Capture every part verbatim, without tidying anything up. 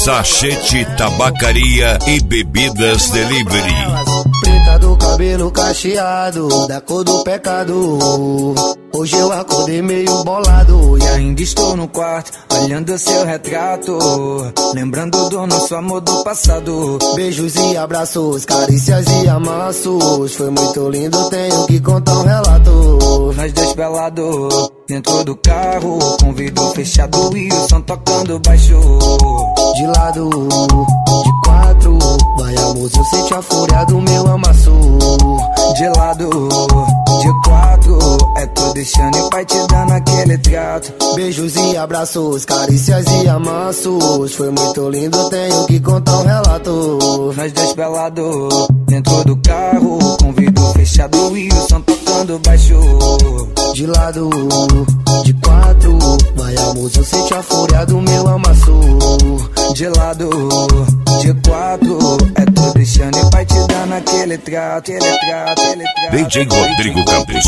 Sachete Tabacaria e Bebidas Delivery. Preta do cabelo cacheado, da cor do pecado. Hoje eu acordei meio bolado e ainda estou no quarto, olhando seu retrato, lembrando do nosso amor do passado. Beijos e abraços, carícias e amassos, foi muito lindo, tenho que contar um relato. Nós dois pelados, dentro do carro, com vidro fechado e o som tocando baixo. De lado, de quatro, vai amor, eu senti a fúria do meu amasso. De lado, de quatro, é tô deixando e pai te dando aquele trato. Beijos e abraços, carícias e amassos, foi muito lindo, tenho que contar um relato. Nós dois pelados, dentro do carro, com vidro fechado e o som tocando baixo. De lado, de quatro, vai amor, eu senti a fúria do meu amasso. De lado, de quatro, é tô deixando e pai te dando aquele trato, aquele trato, aquele trato. D J Rodrigo Campos.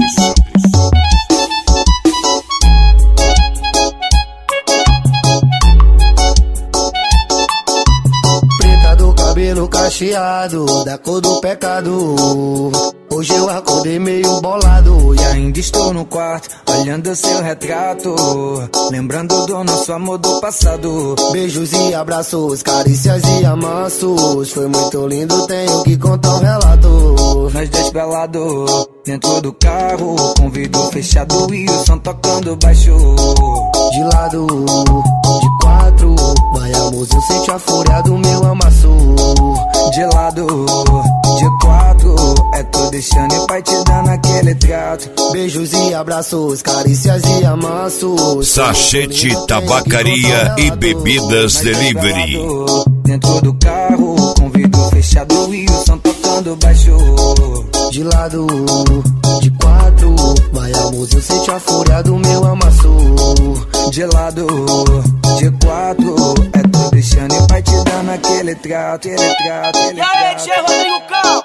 Preta do cabelo cacheado, da cor do pecado. Hoje eu acordei meio bolado e ainda estou no quarto, olhando seu retrato, lembrando do nosso amor do passado. Beijos e abraços, carícias e amassos, foi muito lindo, tenho que contar um relato. Nós dois pelados, dentro do carro, com vidro fechado e o som tocando baixo. De lado, de quatro, vai amor, eu senti a fúria do meu amasso. De lado, de quatro, é tô deixando e pai te dando aquele trato. Beijos e abraços, carícias e amassos. Sachete Tabacaria e Bebidas Delivery. Dentro do carro, com vidro fechado e o som tocando baixo. De lado, de quatro, vai amor, eu senti a fúria do meu amasso. De lado, de quatro, é tô deixando e pai te dando aquele trato, aquele trato, aquele trato. E aí, Tchê Rodrigo Campos?